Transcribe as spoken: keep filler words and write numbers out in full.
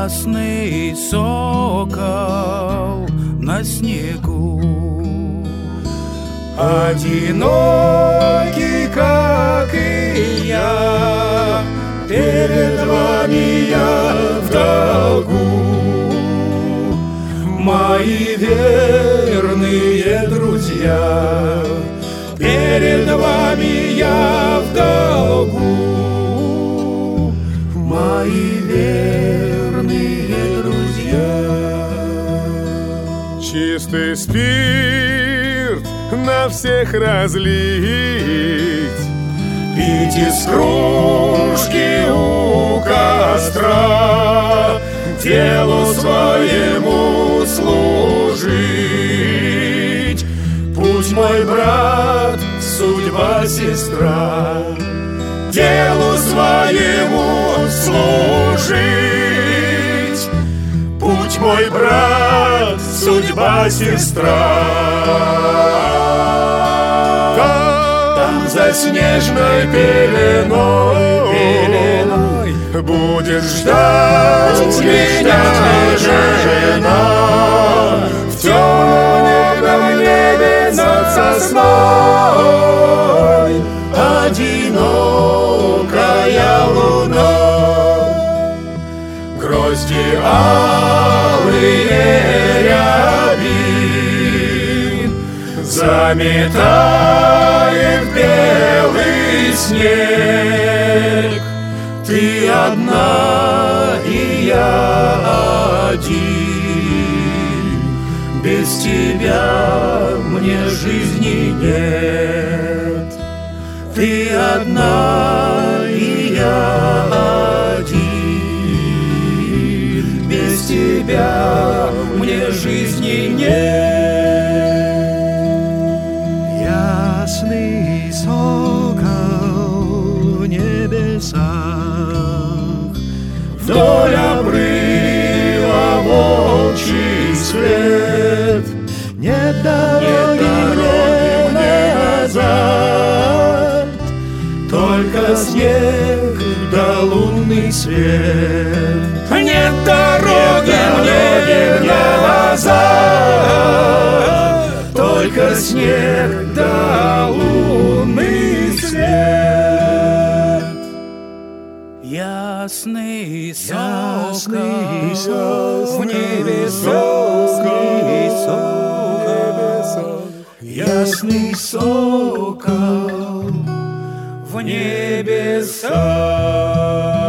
ясный сокол на снегу. Одинокий, как и я, перед вами я в долгу. Мои верные друзья, перед вами я в долгу. Мои верные друзья. Чистый спирт на всех разлить, пить из кружки у костра, делу своему служить. Пусть мой брат, судьба сестра, делу своему служить. Путь мой брат, судьба сестра. Там за снежной пеленой, пеленой будет ждать меня жена в темном небе над сосной. Одинокая луна, грозди алые рябин заметает белый снег. Ты одна, и я один, без тебя мне жизни нет. Ты одна, и я один, без тебя мне жизни нет. Ясный сокол в небесах, вдоль обрыва волчий след. Нет дороги мне назад, только снег да лунный свет. Нет дороги мне назад, только снег да лунный свет. Ясный сокол в небесах, ясный сокол в небесах.